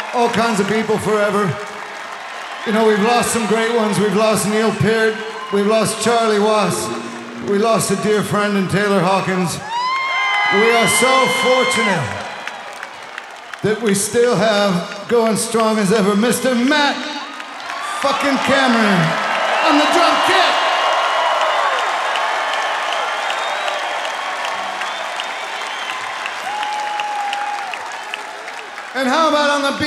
all kinds of people forever. You know, we've lost some great ones. We've lost Neil Peart. We've lost Charlie Watts. We lost a dear friend in Taylor Hawkins. We are so fortunate that we still have going strong as ever Mr. Matt fucking Cameron on the drum kit. And how about on the beat?